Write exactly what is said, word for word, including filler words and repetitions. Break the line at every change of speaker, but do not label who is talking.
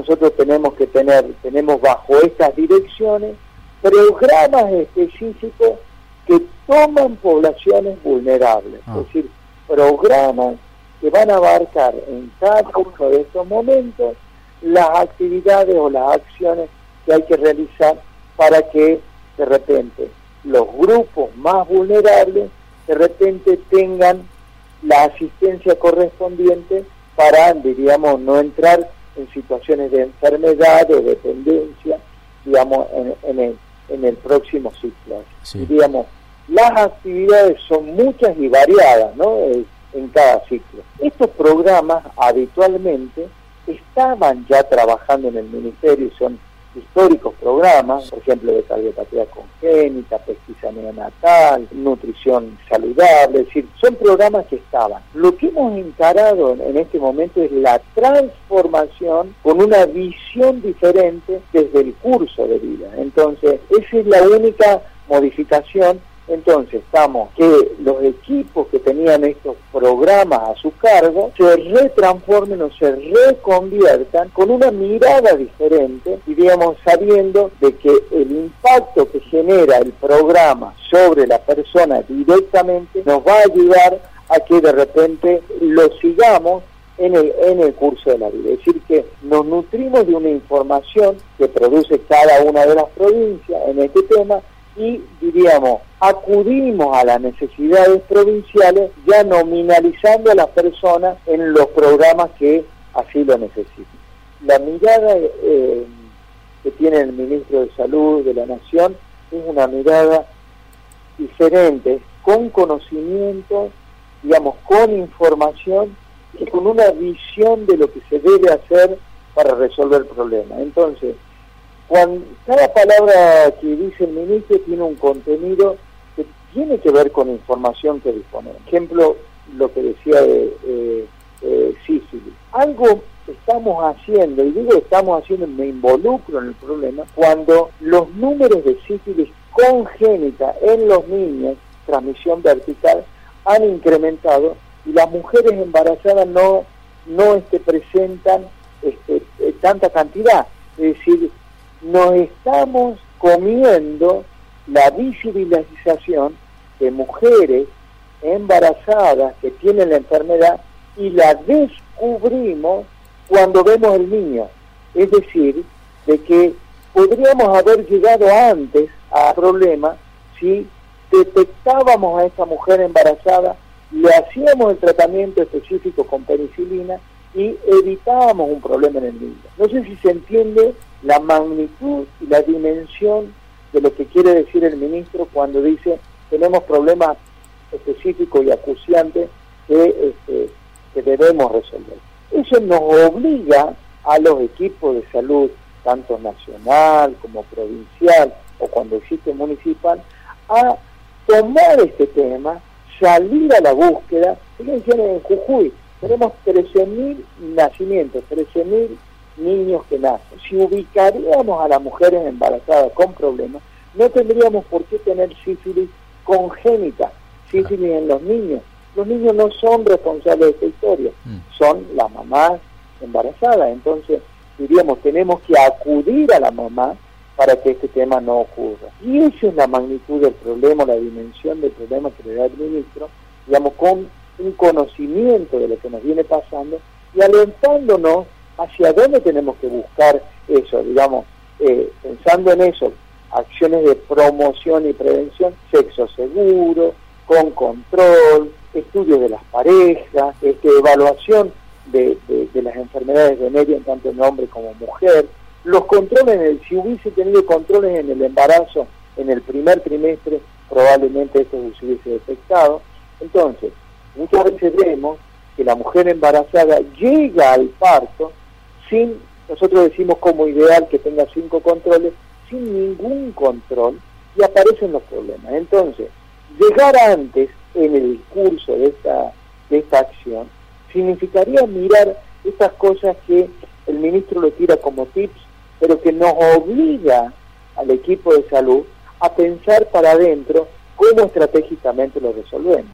nosotros tenemos que tener, tenemos bajo estas direcciones, programas específicos que toman poblaciones vulnerables, ah. es decir, programas que van a abarcar en cada uno de estos momentos las actividades o las acciones que hay que realizar para que de repente los grupos más vulnerables de repente tengan la asistencia correspondiente para, diríamos, no entrar en situaciones de enfermedad o dependencia, digamos, en, en, el, en el próximo ciclo. Sí. Diríamos, las actividades son muchas y variadas, ¿no?, en cada ciclo. Estos programas habitualmente estaban ya trabajando en el Ministerio y son históricos programas, por ejemplo, de cardiopatía congénita, pesquisa neonatal, nutrición saludable, es decir, son programas que estaban. Lo que hemos encarado en este momento es la transformación con una visión diferente desde el curso de vida. Entonces, esa es la única modificación. Entonces, estamos que los equipos que tenían estos programas a su cargo se retransformen o se reconviertan con una mirada diferente, y digamos, sabiendo de que el impacto que genera el programa sobre la persona directamente nos va a ayudar a que de repente lo sigamos en el, en el curso de la vida. Es decir, que nos nutrimos de una información que produce cada una de las provincias en este tema, y diríamos, acudimos a las necesidades provinciales ya nominalizando a las personas en los programas que así lo necesiten. La mirada eh, que tiene el Ministro de Salud de la Nación es una mirada diferente, con conocimiento, digamos, con información y con una visión de lo que se debe hacer para resolver el problema. Entonces, cuando cada palabra que dice el ministro tiene un contenido que tiene que ver con información que disponemos. Por ejemplo, lo que decía de eh, eh, sífilis. Algo estamos haciendo, y digo estamos haciendo, me involucro en el problema, cuando los números de sífilis congénita en los niños, transmisión vertical, han incrementado y las mujeres embarazadas no, no este, presentan este, eh, tanta cantidad. Es decir, nos estamos comiendo la visibilización de mujeres embarazadas que tienen la enfermedad y la descubrimos cuando vemos el niño. Es decir, de que podríamos haber llegado antes al problema si detectábamos a esta mujer embarazada, le hacíamos el tratamiento específico con penicilina y evitábamos un problema en el niño. No sé si se entiende la magnitud y la dimensión de lo que quiere decir el ministro cuando dice tenemos problemas específicos y acuciantes que, este, que debemos resolver. Eso nos obliga a los equipos de salud, tanto nacional como provincial o cuando existe municipal, a tomar este tema, salir a la búsqueda. Fíjense, en Jujuy tenemos trece mil nacimientos, trece mil niños que nacen. Si ubicaríamos a las mujeres embarazadas con problemas, no tendríamos por qué tener sífilis congénita, sífilis en los niños. Los niños no son responsables de esta historia, mm. son las mamás embarazadas. Entonces, diríamos, tenemos que acudir a la mamá para que este tema no ocurra. Y esa es la magnitud del problema, la dimensión del problema que le da el ministro, digamos, con un conocimiento de lo que nos viene pasando y alentándonos hacia dónde tenemos que buscar eso, digamos, eh, pensando en eso, acciones de promoción y prevención, sexo seguro, con control, estudios de las parejas, este, evaluación de, de, de las enfermedades venéreas en tanto en hombre como mujer, los controles, en el, si hubiese tenido controles en el embarazo en el primer trimestre, probablemente esto se hubiese detectado. Entonces, muchas veces vemos que la mujer embarazada llega al parto sin, nosotros decimos como ideal que tenga cinco controles, sin ningún control, y aparecen los problemas. Entonces, llegar antes en el curso de esta, de esta acción significaría mirar estas cosas que el ministro lo tira como tips, pero que nos obliga al equipo de salud a pensar para adentro cómo estratégicamente lo resolvemos.